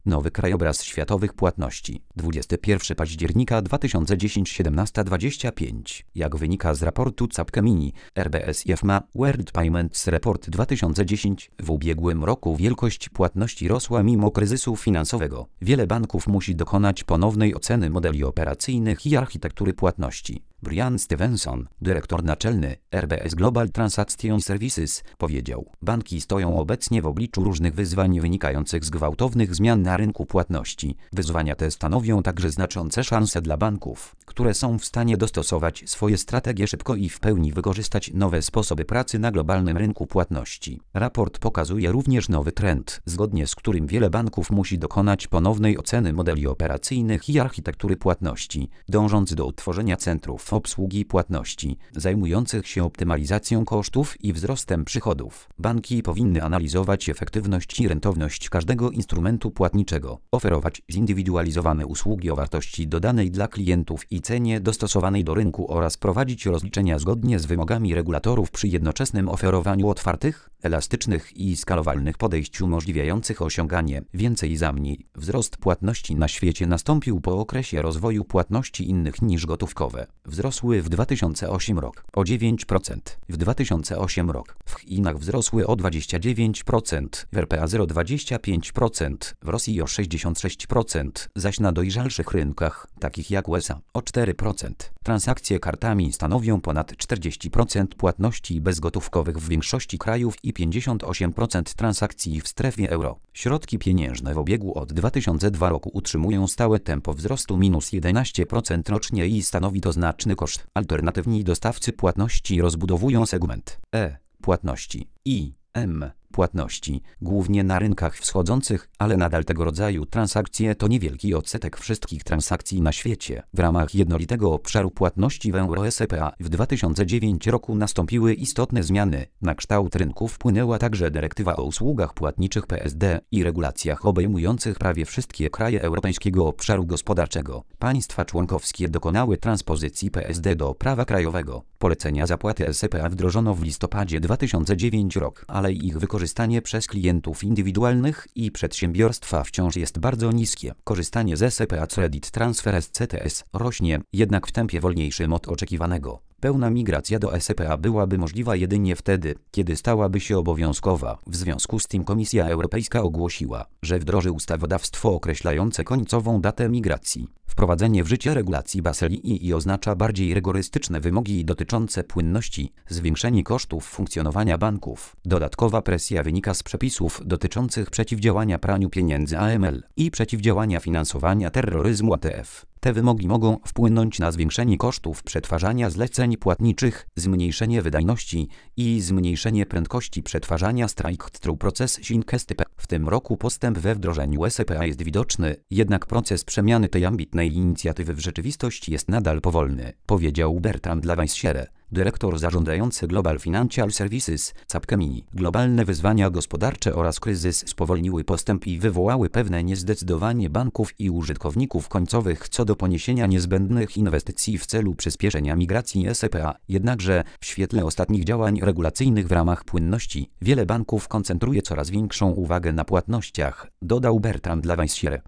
Nowy krajobraz światowych płatności. 21 października 2010 17:25. Jak wynika z raportu Capgemini, RBS IFMA World Payments Report 2010, w ubiegłym roku wielkość płatności rosła mimo kryzysu finansowego. Wiele banków musi dokonać ponownej oceny modeli operacyjnych i architektury płatności. Brian Stevenson, dyrektor naczelny RBS Global Transaction Services, powiedział: banki stoją obecnie w obliczu różnych wyzwań wynikających z gwałtownych zmian na rynku płatności. Wyzwania te stanowią także znaczące szanse dla banków, które są w stanie dostosować swoje strategie szybko i w pełni wykorzystać nowe sposoby pracy na globalnym rynku płatności. Raport pokazuje również nowy trend, zgodnie z którym wiele banków musi dokonać ponownej oceny modeli operacyjnych i architektury płatności, dążąc do utworzenia centrów obsługi płatności, zajmujących się optymalizacją kosztów i wzrostem przychodów. Banki powinny analizować efektywność i rentowność każdego instrumentu płatniczego, oferować zindywidualizowane usługi o wartości dodanej dla klientów i cenie dostosowanej do rynku oraz prowadzić rozliczenia zgodnie z wymogami regulatorów przy jednoczesnym oferowaniu otwartych, elastycznych i skalowalnych podejść umożliwiających osiąganie więcej za mniej. Wzrost płatności na świecie nastąpił po okresie rozwoju płatności innych niż gotówkowe. Wzrosły w 2008 rok o 9%, w 2008 rok w Chinach wzrosły o 29%, w RPA 0,25%, w Rosji o 66%, zaś na dojrzalszych rynkach, takich jak USA, o 4%. Transakcje kartami stanowią ponad 40% płatności bezgotówkowych w większości krajów i 58% transakcji w strefie euro. Środki pieniężne w obiegu od 2002 roku utrzymują stałe tempo wzrostu -11% rocznie i stanowi to znaczny koszt. Alternatywni dostawcy płatności rozbudowują segment płatności i płatności, głównie na rynkach wschodzących, ale nadal tego rodzaju transakcje to niewielki odsetek wszystkich transakcji na świecie. W ramach jednolitego obszaru płatności w Euro-SEPA w 2009 roku nastąpiły istotne zmiany. Na kształt rynku wpłynęła także dyrektywa o usługach płatniczych PSD i regulacjach obejmujących prawie wszystkie kraje Europejskiego Obszaru Gospodarczego. Państwa członkowskie dokonały transpozycji PSD do prawa krajowego. Polecenia zapłaty SEPA wdrożono w listopadzie 2009 roku, ale ich wykorzystanie przez klientów indywidualnych i przedsiębiorstwa wciąż jest bardzo niskie. Korzystanie z SEPA Credit Transfer SCTS rośnie, jednak w tempie wolniejszym od oczekiwanego. Pełna migracja do SEPA byłaby możliwa jedynie wtedy, kiedy stałaby się obowiązkowa. W związku z tym Komisja Europejska ogłosiła, że wdroży ustawodawstwo określające końcową datę migracji. Wprowadzenie w życie regulacji Basel II oznacza bardziej rygorystyczne wymogi dotyczące płynności, zwiększenie kosztów funkcjonowania banków. Dodatkowa presja wynika z przepisów dotyczących przeciwdziałania praniu pieniędzy AML i przeciwdziałania finansowania terroryzmu ATF. Te wymogi mogą wpłynąć na zwiększenie kosztów przetwarzania zleceń płatniczych, zmniejszenie wydajności i zmniejszenie prędkości przetwarzania straight-through processing STP. W tym roku postęp we wdrożeniu SEPA jest widoczny, jednak proces przemiany tej ambitnej inicjatywy w rzeczywistość jest nadal powolny, powiedział Bertrand Lavaisière, dyrektor zarządzający Global Financial Services, Capgemini. Globalne wyzwania gospodarcze oraz kryzys spowolniły postęp i wywołały pewne niezdecydowanie banków i użytkowników końcowych co do poniesienia niezbędnych inwestycji w celu przyspieszenia migracji SEPA. Jednakże, w świetle ostatnich działań regulacyjnych w ramach płynności, wiele banków koncentruje coraz większą uwagę na płatnościach, dodał Bertrand Lavaisière.